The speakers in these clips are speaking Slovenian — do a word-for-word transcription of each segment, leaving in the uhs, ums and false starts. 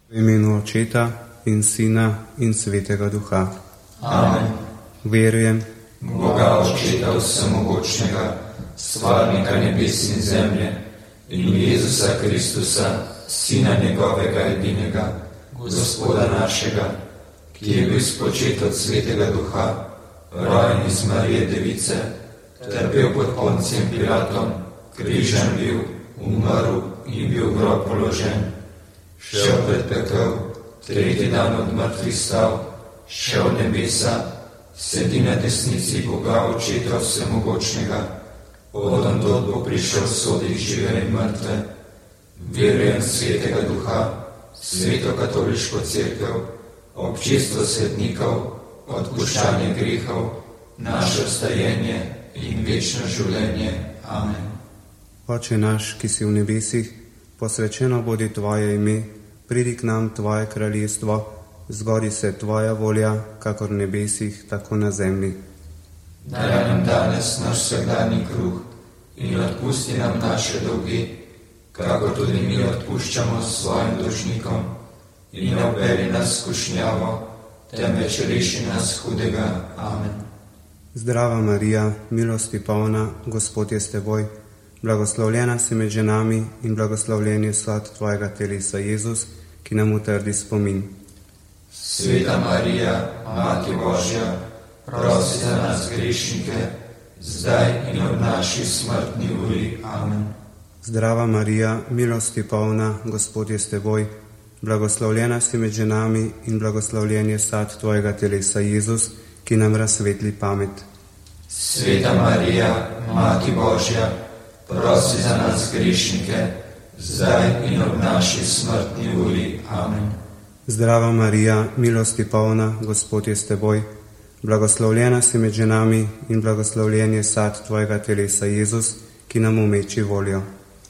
V imenu Očeta in Sina in Svetega Duha. Amen. Verujem v Boga Očeta Vsemogočnega, Stvarnika nebes in zemlje, in v Jezusa Kristusa, Sina njegovega edinega, Gospoda našega, ki je bil spočet od Svetega Duha, rojen iz Marije Device, trpel pod Poncijem Pilatom, križan bil, umrl in bil v grob položen, šel pred pekel, tretji dan od mrtvih stal, šel v nebesa, sedi na desnici Boga Očeta Vsemogočnega, odtod bo prišel soditi žive in mrtve. Verujem Svetega Duha, Sveto katoliško cerkev, občestvo svetnikov, odpuščanje grehov, naše vstajenje in večno življenje. Amen. Oče naš, ki si v nebesih, posvečeno bodi Tvoje ime, pridi k nam Tvoje kraljestvo, zgodi se Tvoja volja, kakor v nebesih, tako na zemlji. Daj nam danes naš vsakdanji kruh in odpusti nam naše dolge, kakor tudi mi odpuščamo svojim dolžnikom, in ne vpelji nas v skušnjavo, temveč reši nas hudega. Amen. Zdrava Marija, milosti polna, Gospod je s teboj, blagoslovljena si med ženami in blagoslovljen je slad Tvojega telesa Jezus, ki nam utrdi spomin. Sveta Marija, Mati Božja, prosi za nas grešnike, zdaj in ob naši smrtni uri. Amen. Zdrava Marija, milosti polna, Gospod je s teboj, blagoslovljena si med ženami in blagoslovljen je sad Tvojega telesa Jezus, ki nam razsvetli pamet. Sveta Marija, Mati Božja, prosi za nas grešnike, zdaj in ob naši smrtni uri. Amen. Zdrava Marija, milosti polna, Gospod je s teboj, blagoslovljena si med ženami in blagoslovljen je sad Tvojega telesa Jezus, ki nam umeči voljo.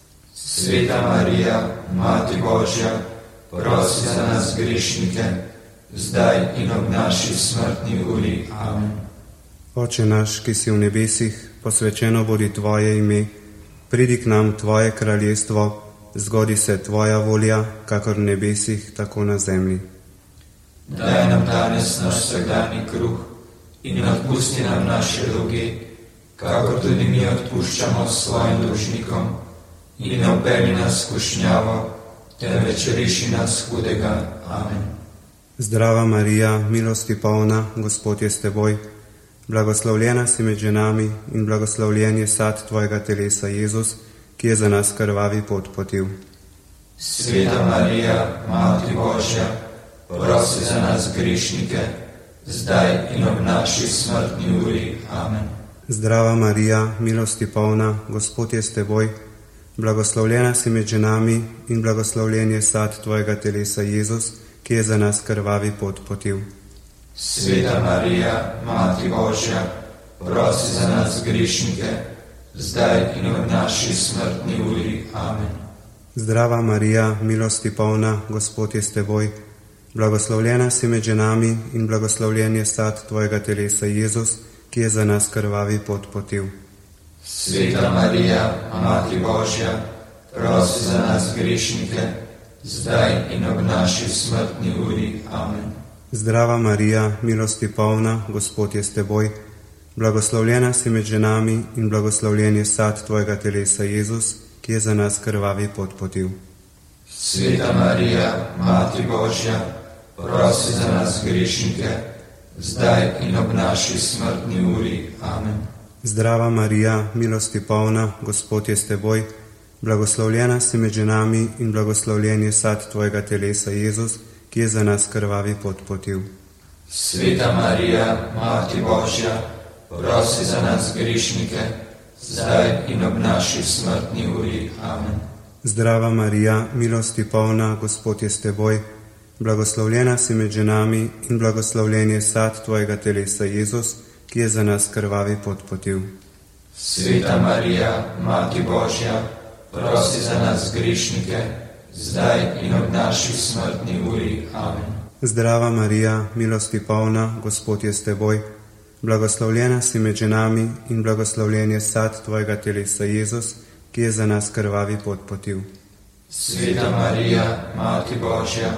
Sveta Marija, Mati Božja, prosi za nas grešnike, zdaj in ob naši smrtni uri. Amen. Oče naš, ki si v nebesih, posvečeno bodi Tvoje ime, pridi k nam Tvoje kraljestvo, zgodi se Tvoja volja, kakor v nebesih, tako na zemlji. Daj nam danes naš vsakdanji kruh in odpusti nam naše dolge, kakor tudi mi odpuščamo svojim dolžnikom, in ne vpelji nas v skušnjavo, temveč reši nas hudega. Amen. Zdrava Marija, milosti polna, Gospod je s teboj, blagoslovljena si med ženami in blagoslovljen je sad Tvojega telesa Jezus, ki je za nas krvavi pot potil. Sveta Marija, Mati Božja, prosi za nas grešnike, zdaj in ob naši smrtni uri. Amen. Zdrava Marija, milosti polna, Gospod je s teboj, blagoslovljena si med ženami in blagoslovljen je sad Tvojega telesa Jezus, ki je za nas krvavi pot potil. Sveta Marija, Mati Božja, prosi za nas grešnike, zdaj in ob naši smrtni uri. Amen. Zdrava Marija, milosti polna, Gospod je s teboj, blagoslovljena si med ženami in blagoslovljen je sad Tvojega telesa Jezus, ki je za nas krvavi pot potil. Sveta Marija, Mati Božja, prosi za nas grešnike, zdaj in ob naši smrtni uri. Amen. Zdrava Marija, milosti polna, Gospod je s teboj, blagoslovljena si med ženami in blagoslovljen je sad Tvojega telesa Jezus, ki je za nas krvavi pot potil. Sveta Marija, Mati Božja, prosi za nas grešnike, zdaj in ob naši smrtni uri. Amen. Zdrava Marija, milosti polna, Gospod je s teboj, blagoslovljena si med ženami in blagoslovljen je sad Tvojega telesa Jezus, ki je za nas krvavi pot potil. Sveta Marija, Mati Božja, prosi za nas grešnike, zdaj in ob naši smrtni uri. Amen. Zdrava Marija, milosti polna, Gospod je s teboj, blagoslovljena si med ženami in blagoslovljen je sad Tvojega telesa Jezus, ki je za nas krvavi pot potil. Sveta Marija, Mati Božja, prosi za nas grešnike, zdaj in ob naši smrtni uri. Amen. Zdrava Marija, milosti polna, Gospod je s teboj, blagoslovljena si med ženami in blagoslovljen je sad Tvojega telesa Jezus, ki je za nas krvavi pot potil. Sveta Marija, Mati Božja,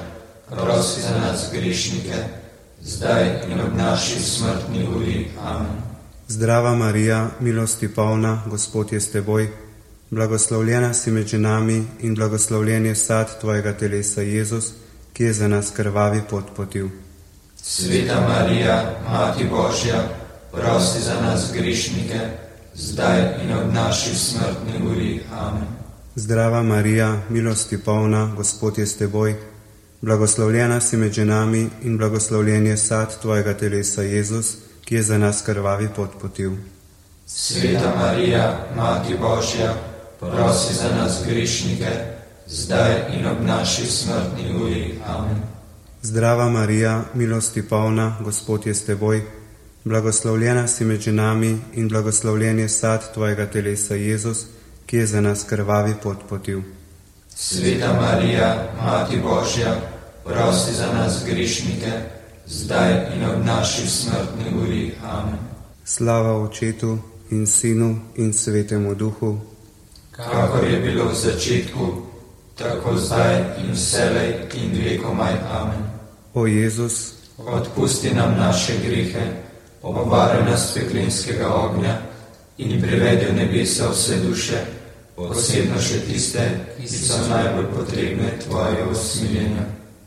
prosi za nas grešnike, zdaj in ob naši smrtni uri. Amen. Zdrava Marija, milosti polna, Gospod je s teboj, blagoslovljena si med ženami in blagoslovljen je sad tvojega telesa, Jezus, ki je za nas krvavi pot potil. Sveta Marija, Mati Božja, prosi za nas grešnike, zdaj in ob naši smrtni uri. Amen. Zdrava Marija, milosti polna, Gospod je s teboj, blagoslovljena si med ženami in blagoslovljen je sad tvojega telesa, Jezus, ki je za nas krvavi pot potil. Sveta Marija, Mati Božja, prosi za nas grešnike, zdaj in ob naši smrtni uri. Amen. Zdrava Marija, milosti polna, Gospod je s teboj, blagoslovljena si med ženami in blagoslovljen je sad tvojega telesa, Jezus, ki je za nas krvavi pot potil. Sveta Marija, Mati Božja, prosi za nas grešnike, zdaj in ob naši smrtni uri. Amen. Slava Očetu in Sinu in Svetemu Duhu, kakor je bilo v začetku, tako zdaj in vselej in vekomaj. Amen. O Jezus, odpusti nam naše grehe, obvaruj nas peklenskega ognja in privedi v nebesa vse duše, posebno še tiste, ki so najbolj potrebne tvojega usmiljenja.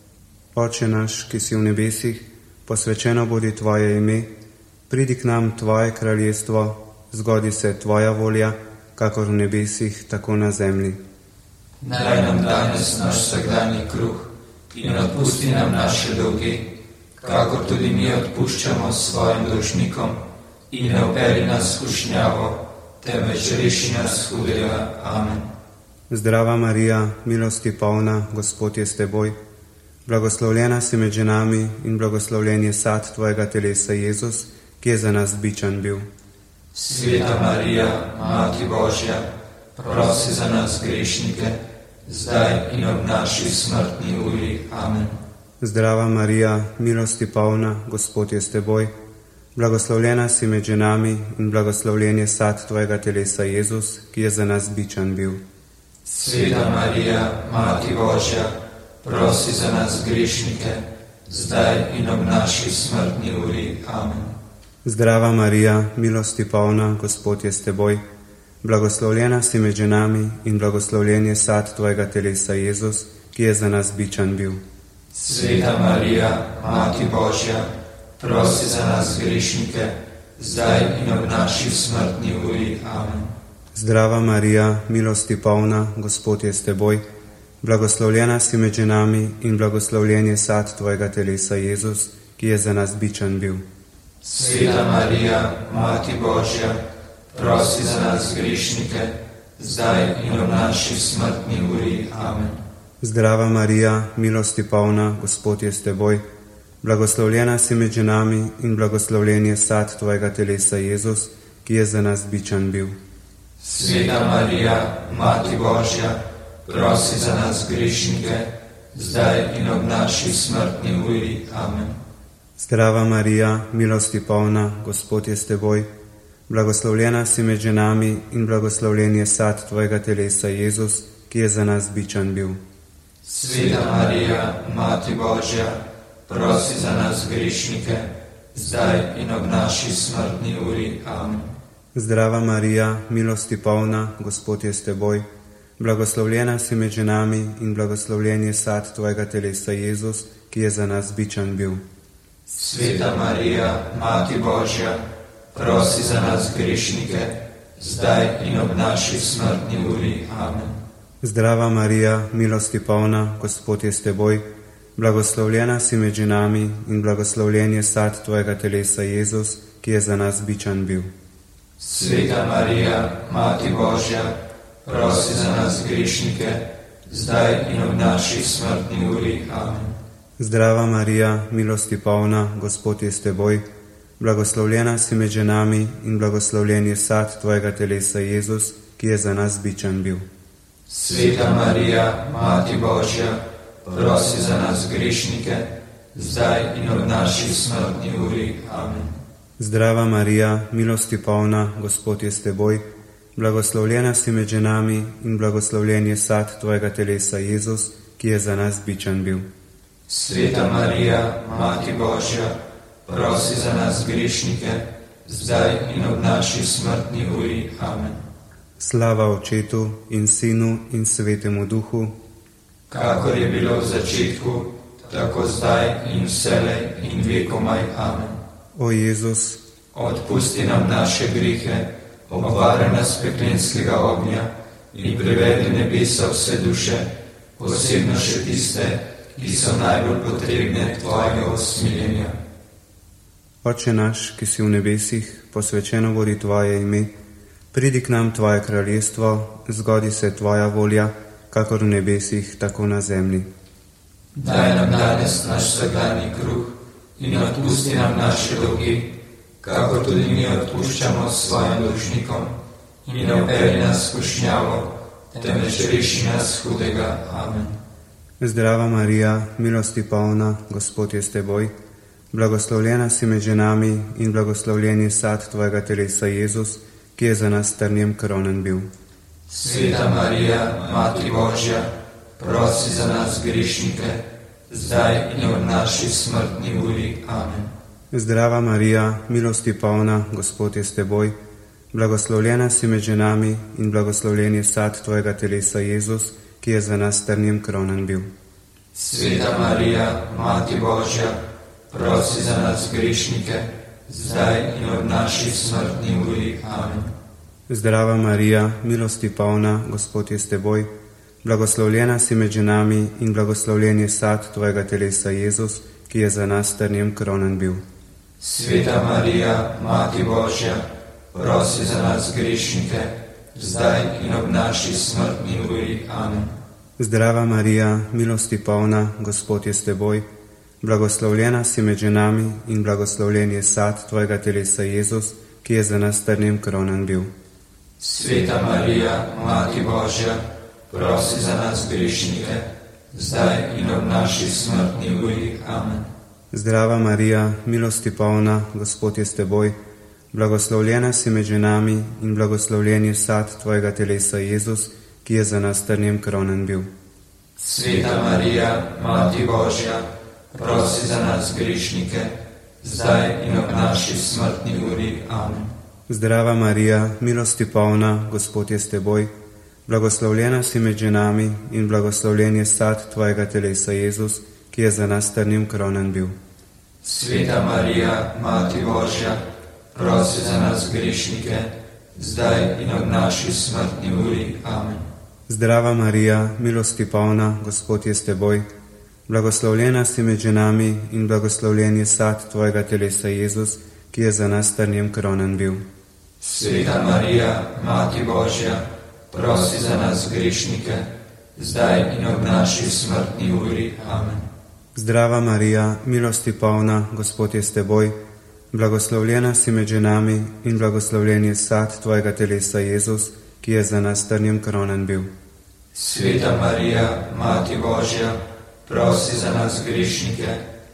Oče naš, ki si v nebesih, posvečeno bodi tvoje ime, pridi k nam tvoje kraljestvo, zgodi se tvoja volja, kakor v nebesih, tako na zemlji. Daj nam danes naš vsakdanji kruh in odpusti nam naše dolge, kakor tudi mi odpuščamo svojim dolžnikom, in ne vpeli nas v skušnjavo, temveč reši nas hudega. Amen. Zdrava Marija, milosti polna, Gospod je s teboj, blagoslovljena si med ženami in blagoslovljen je sad tvojega telesa, Jezus, ki je za nas bičan bil. Sveta Marija, Mati Božja, prosi za nas grešnike, zdaj in ob naši smrtni uri. Amen. Zdrava Marija, milosti polna, Gospod je s teboj, blagoslovljena si med ženami in blagoslovljen je sad tvojega telesa, Jezus, ki je za nas bičan bil. Sveta Marija, Mati Božja, prosi za nas grešnike, zdaj in ob naši smrtni uri. Amen. Zdrava Marija, milosti polna, Gospod je s teboj, blagoslovljena si med ženami in blagoslovljen je sad tvojega telesa, Jezus, ki je za nas bičan bil. Sveta Marija, Mati Božja, prosi za nas grešnike, zdaj in ob naši smrtni uri. Amen. Zdrava Marija, milosti polna, Gospod je s teboj, blagoslovljena si med ženami in blagoslovljen je sad tvojega telesa, Jezus, ki je za nas bičan bil. Sveta Marija, Mati Božja, prosi za nas grešnike, zdaj in ob naši smrtni uri. Amen. Zdrava Marija, milosti polna, Gospod je s teboj, blagoslovljena si med ženami in blagoslovljen je sad tvojega telesa, Jezus, ki je za nas bičan bil. Sveta Marija, Mati Božja, prosi za nas grešnike, zdaj in ob naši smrtni uri. Amen. Zdrava Marija, milosti polna, Gospod je s teboj, blagoslovljena si med ženami in blagoslovljen je sad tvojega telesa, Jezus, ki je za nas bičan bil. Sveta Marija, Mati Božja, prosi za nas grešnike, zdaj in ob naši smrtni uri. Amen. Zdrava Marija, milosti polna, Gospod je s teboj, blagoslovljena si med ženami in blagoslovljen je sad tvojega telesa, Jezus, ki je za nas bičan bil. Sveta Marija, Mati Božja, prosi za nas grešnike, zdaj in ob naši smrtni uri. Amen. Zdrava Marija, milosti polna, Gospod je s teboj, blagoslovljena si med ženami in blagoslovljen je sad tvojega telesa, Jezus, ki je za nas bičan bil. Sveta Marija, Mati Božja, prosi za nas grešnike, zdaj in ob naši smrtni uri. Amen. Zdrava Marija, milosti polna, Gospod je s teboj, blagoslovljena si med ženami in blagoslovljen je sad tvojega telesa, Jezus, ki je za nas bičan bil. Sveta Marija, Mati Božja, prosi za nas grešnike, zdaj in ob naši smrtni uri. Amen. Zdrava Marija, milosti polna, Gospod je s teboj, blagoslovljena si med ženami in blagoslovljen je sad tvojega telesa, Jezus, ki je za nas bičan bil. Sveta Marija, Mati Božja, prosi za nas grešnike, zdaj in ob naši smrtni uri. Amen. Slava Očetu in Sinu in Svetemu Duhu, kakor je bilo v začetku, tako zdaj in vselej in vekomaj. Amen. O Jezus, odpusti nam naše grehe, obvari nas peklenskega ognja in privedi nebesa vse duše, posebno še tiste, ki so najbolj potrebne tvojega usmiljenja. Oče naš, ki si v nebesih, posvečeno bodi tvoje ime, pridi k nam tvoje kraljestvo, zgodi se tvoja volja, kakor v nebesih, tako na zemlji. Daj nam danes naš vsakdanji kruh in odpusti nam naše dolge, kakor tudi mi odpuščamo svojim dolžnikom, in ne vpelji nas v skušnjavo, temveč reši nas hudega. Amen. Zdrava Marija, milosti polna, Gospod je s teboj, blagoslovljena si med ženami in blagoslovljen je sad tvojega telesa Jezus, ki je za nas trnjem kronen bil. Sveta Marija, Mati Božja, prosi za nas grešnike, zdaj in v naši smrtni uri. Amen. Zdrava Marija, milosti polna, Gospod je s teboj, blagoslovljena si med ženami in blagoslovljen je sad tvojega telesa Jezus, ki je za nas trnjem kronen bil. Sveta Marija, Mati Božja, prosi za nas grešnike, zdaj in v naši smrtni uri. Amen. Zdrava Marija, milosti polna, Gospod je s teboj, blagoslovljena si med ženami in blagoslovljen je sad tvojega telesa Jezus, ki je za nas trnjem kronen bil. Sveta Marija, Mati Božja, prosi za nas grešnike, zdaj in ob naši smrtni uri. Amen. Zdrava Marija, milosti polna, Gospod je s teboj, blagoslovljena si med ženami in blagoslovljen je sad tvojega telesa Jezus, ki je za nas trnjem kronen bil. Sveta Marija, Mati Božja, prosi za nas grešnike, zdaj in ob naši smrtni uri. Amen. Zdrava Marija, milosti polna, Gospod je s teboj, blagoslovljena si med ženami in blagoslovljen je sad tvojega telesa Jezus, ki je za nas trnjem kronen bil. Sveta Marija, Mati Božja, prosi za nas grešnike, zdaj in ob naši smrtni uri. Amen. Zdrava Marija, milosti polna, Gospod je s teboj, blagoslovljena si med ženami in blagoslovljen je sad tvojega telesa Jezus, ki je za nas trnjem kronen bil. Sveta Marija, Mati Božja, prosi za nas grešnike, zdaj in ob naši smrtni uri. Amen. Zdrava Marija, milosti polna, Gospod je s teboj, blagoslovljena si med ženami in blagoslovljen je sad tvojega telesa Jezus, ki je za nas trnjem kronen bil. Sveta Marija, Mati Božja, prosi za nas grešnike, zdaj in ob naši smrtni uri. Amen. Zdrava Marija, milosti polna, Gospod je s teboj, blagoslovljena si med ženami in blagoslovljen je sad tvojega telesa Jezus, ki je za nas trnjem kronen bil. Sveta Marija, Mati Božja, prosi za nas grešnike,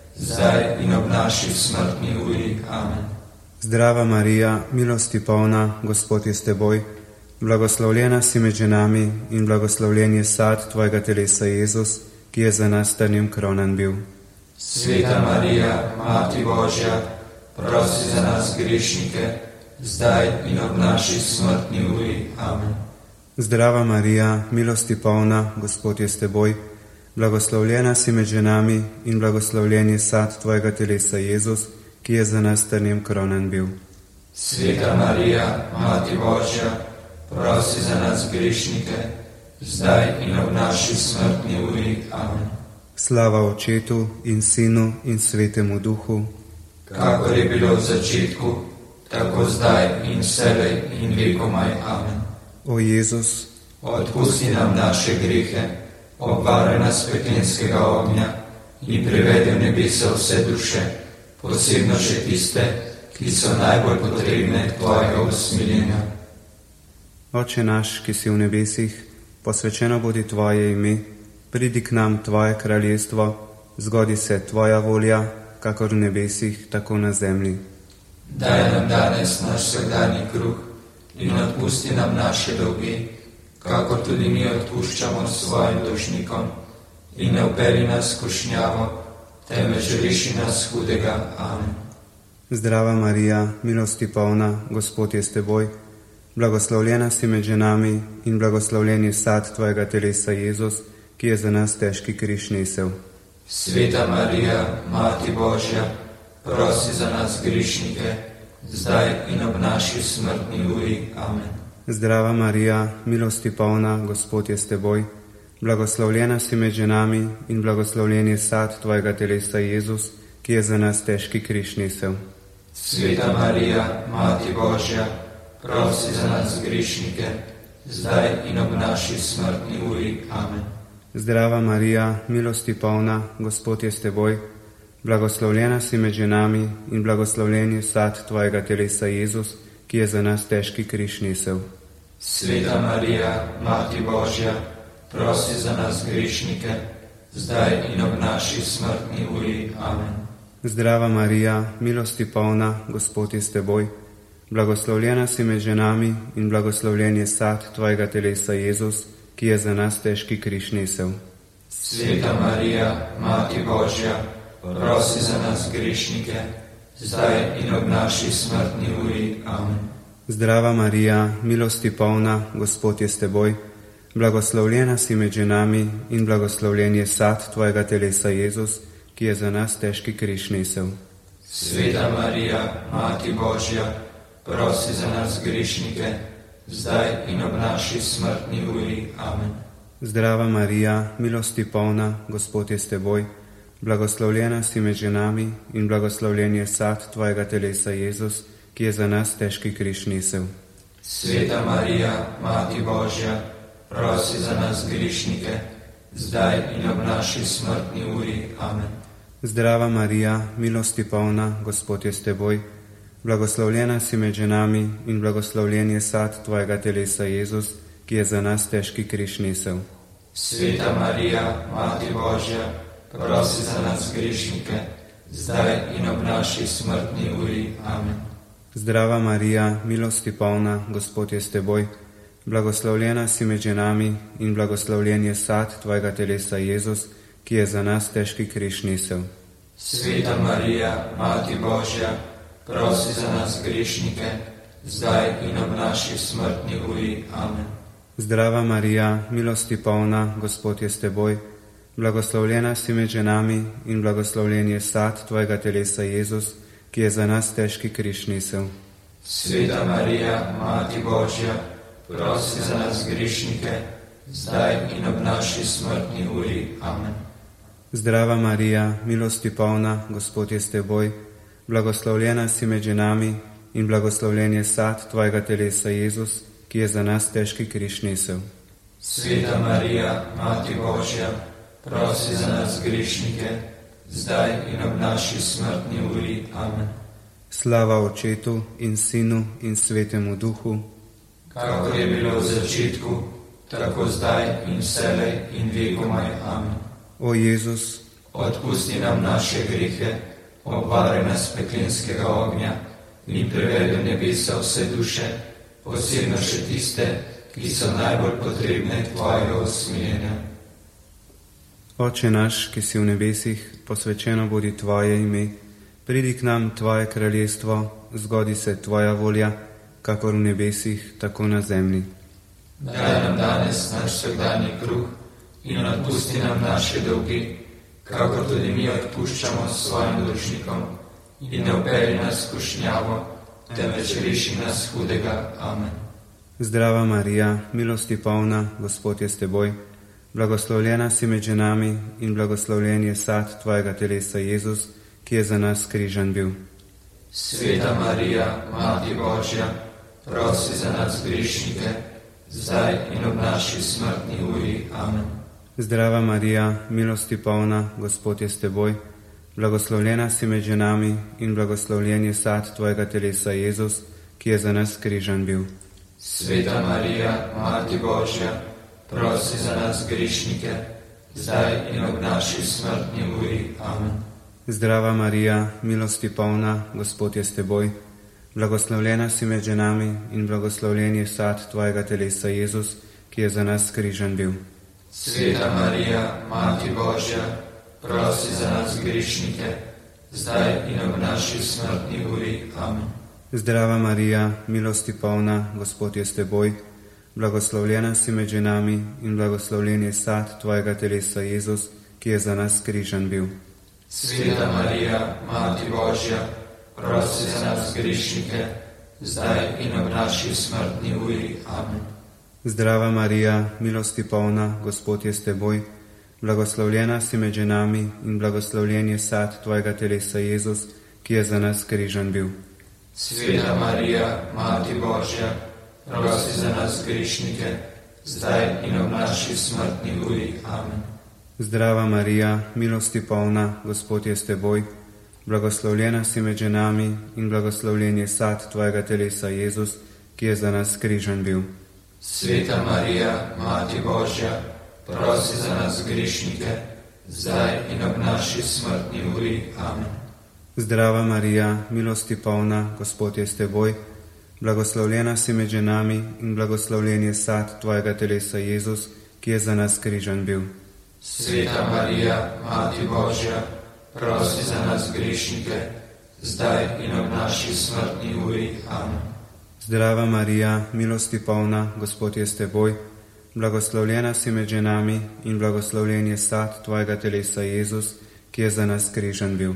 zdaj in ob naši smrtni uri. Amen. Zdrava Marija, milosti polna, Gospod je s teboj, blagoslovljena si med ženami in blagoslovljen je sad tvojega telesa Jezus, ki je za nas trnjem kronen bil. Sveta Marija, Mati Božja, prosi za nas grešnike, zdaj in ob naši smrtni uri. Amen. Zdrava Marija, milosti polna, Gospod je s teboj, blagoslovljena si med ženami in blagoslovljen je sad tvojega telesa Jezus, ki je za nas trnjem kronen bil. Sveta Marija, Mati Božja, prosi za nas grešnike, zdaj in ob naši smrtni uri. Amen. Slava Očetu in Sinu in Svetemu Duhu, kakor je bilo v začetku, tako zdaj in vselej in vekomaj. Amen. O Jezus, odpusti nam naše grehe, obvari nas peklenskega ognja in privedi v nebesa vse duše, posebno še tiste, ki so najbolj potrebne tvojega usmiljenja. Oče naš, ki si v nebesih, posvečeno bodi tvoje ime, pridi k nam tvoje kraljestvo, zgodi se tvoja volja, kakor v nebesih, tako na zemlji. Daj nam danes naš vsakdanji kruh in odpusti nam naše dolge, kakor tudi mi odpuščamo svojim dolžnikom, in ne vpeli nas v skušnjavo, temveč reši nas hudega. Amen. Zdrava Marija, milosti polna, Gospod je s teboj, blagoslovljena si med ženami in blagoslovljen je sad tvojega telesa Jezus, ki je za nas težki križ nesel. Sveta Marija, Mati Božja, prosi za nas grešnike, zdaj in ob naši smrtni uri. Amen. Zdrava Marija, milosti polna, Gospod je s teboj, blagoslovljena si med ženami in blagoslovljen je sad tvojega telesa Jezus, ki je za nas težki križ nesel. Sveta Marija, Mati Božja, prosi za nas grešnike, zdaj in ob naši smrtni uri. Amen. Zdrava Marija, milosti polna, Gospod je s teboj, blagoslovljena si med ženami in blagoslovljen je sad tvojega telesa Jezus, ki je za nas težki križ nesel. Sveta Marija, Mati Božja, prosi za nas grešnike, zdaj in ob naši smrtni uri. Amen. Zdrava Marija, milosti polna, Gospod je s teboj, blagoslovljena si med ženami in blagoslovljen je sad tvojega telesa Jezus, ki je za nas težki križ nesel. Sveta Marija, Mati Božja, prosi za nas grešnike, zdaj in ob naši smrtni uri. Amen. Zdrava Marija, milosti polna, Gospod je s teboj, blagoslovljena si med ženami in blagoslovljen je sad tvojega telesa Jezus, ki je za nas težki križ nesel. Sveta Marija, Mati Božja, prosi za nas grešnike, zdaj in ob naši smrtni uri. Amen. Zdrava Marija, milosti polna, Gospod je s teboj, blagoslovljena si med ženami in blagoslovljen je sad tvojega telesa Jezus, ki je za nas težki križ nesel. Sveta Marija, Mati Božja, prosi za nas grešnike, zdaj in ob naši smrtni uri. Amen. Zdrava Marija, milosti polna, Gospod je s teboj, blagoslovljena si med ženami in blagoslovljen je sad tvojega telesa Jezus, ki je za nas težki križ nesel. Sveta Marija, Mati Božja, prosi za nas grešnike, zdaj in ob naši smrtni uri. Amen. Zdrava Marija, milosti polna, Gospod je s teboj, blagoslovljena si med ženami in blagoslovljen je sad tvojega telesa Jezus, ki je za nas težki križ nesel. Sveta Marija, Mati Božja, prosi za nas grešnike, zdaj in ob naši smrtni uri. Amen. Zdrava Marija, milosti polna, Gospod je s teboj, blagoslovljena si med ženami in blagoslovljen je sad tvojega telesa Jezus, ki je za nas težki križ nesel. Sveta Marija, Mati Božja, prosi za nas grešnike, zdaj in ob naši smrtni uri. Amen. Zdrava Marija, milosti polna, Gospod je s teboj, blagoslovljena si med ženami in blagoslovljen je sad tvojega telesa Jezus, ki je za nas težki križ nesel. Sveta Marija, Mati Božja, prosi za nas grešnike, zdaj in ob naši smrtni uri. Amen. Slava Očetu in Sinu in Svetemu Duhu, kakor je bilo v začetku, tako zdaj in vselej in vekomaj. Amen. O Jezus, odpusti nam naše grehe, obvari nas peklenskega ognja in privedi v nebesa vse duše, posebno še tiste, ki so najbolj potrebne tvojega usmiljenja. Oče naš, ki si v nebesih, posvečeno bodi tvoje ime, pridi k nam tvoje kraljestvo, zgodi se tvoja volja, kakor v nebesih, tako na zemlji. Daj nam danes naš vsakdanji kruh in odpusti nam naše dolgi, kakor tudi mi odpuščamo svojim dolžnikom, in ne vpelji nas v skušnjavo, temveč reši nas hudega. Amen. Zdrava Marija, milosti polna, Gospod je s teboj, blagoslovljena si med ženami in blagoslovljen je sad tvojega telesa Jezus, ki je za nas križan bil. Sveta Marija, Mati Božja, prosi za nas grešnike, zdaj in ob naši smrtni uri. Amen. Zdrava Marija, milosti polna, Gospod je s teboj, blagoslovljena si med ženami in blagoslovljen je sad tvojega telesa Jezus, ki je za nas križan bil. Sveta Marija, Mati Božja, prosi za nas grešnike, zdaj in ob naši smrtni uri. Amen. Zdrava Marija, milosti polna, Gospod je s teboj, blagoslovljena si med ženami in blagoslovljen je sad tvojega telesa Jezus, ki je za nas križan bil. Sveta Marija, Mati Božja, prosi za nas grešnike, zdaj in ob naši smrtni uri. Amen. Zdrava Marija, milosti polna, Gospod je s teboj, blagoslovljena si med ženami in blagoslovljen je sad tvojega telesa, Jezus, ki je za nas križan bil. Sveta Marija, Mati Božja, prosi za nas grešnike, zdaj in ob naši smrtni uri. Amen. Zdrava Marija, milosti polna, Gospod je s teboj, blagoslovljena si med ženami in blagoslovljen je sad tvojega telesa, Jezus, ki je za nas križan bil. Sveta Marija, Mati Božja, prosi za nas grešnike, zdaj in ob naši smrtni uri. Amen. Zdrava Marija, milosti polna, Gospod je s teboj, blagoslovljena si med ženami in blagoslovljen je sad tvojega telesa, Jezus, ki je za nas križan bil. Sveta Marija, Mati Božja, prosi za nas grešnike, zdaj in ob naši smrtni uri. Amen. Zdrava Marija, milosti polna, Gospod je s teboj, blagoslovljena si med ženami in blagoslovljen je sad tvojega telesa, Jezus, ki je za nas križan bil. Sveta Marija, Mati Božja, prosi za nas grešnike, zdaj in ob naši smrtni uri. Amen. Zdrava Marija, milosti polna, Gospod je s teboj, blagoslovljena si med ženami in blagoslovljen je sad tvojega telesa, Jezus, ki je za nas križan bil.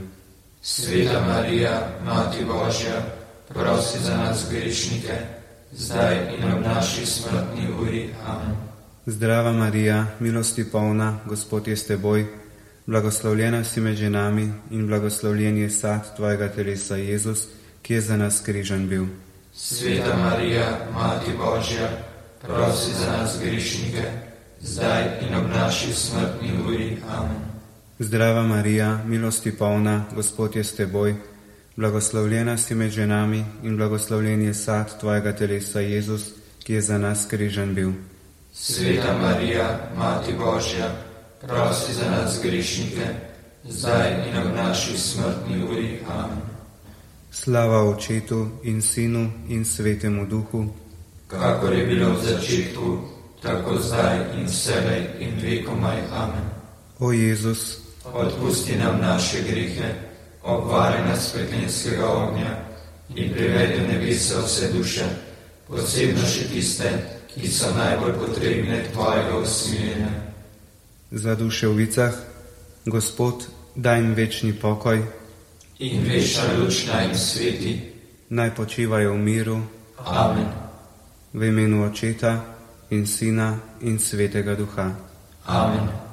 Sveta Marija, Mati Božja, prosi za nas grešnike, zdaj in ob naši smrtni uri. Amen. Zdrava Marija, milosti polna, Gospod je s teboj, blagoslovljena si med ženami in blagoslovljen je sad tvojega telesa, Jezus, ki je za nas križan bil. Sveta Marija, Mati Božja, prosi za nas grešnike, zdaj in ob naši smrtni uri. Amen. Zdrava Marija, milosti polna, Gospod je s teboj, blagoslovljena si med ženami in blagoslovljen je sad tvojega telesa, Jezus, ki je za nas križan bil. Sveta Marija, Mati Božja, prosi za nas grešnike, zdaj in ob naši smrtni uri. Amen. Slava Očetu in Sinu in Svetemu Duhu, kakor je bilo v začetku, tako zdaj in vselej in vekomaj. Amen. O Jezus, odpusti nam naše grehe, obvari nas peklenskega ognja in privedi v nebesa vse duše, posebno še tiste, ki so najbolj potrebne tvojega usmiljenja. Za duše v vicah, Gospod, daj jim večni pokoj in večna luč naj jim sveti. Naj počivajo v miru. Amen. V imenu Očeta in Sina in Svetega Duha. Amen.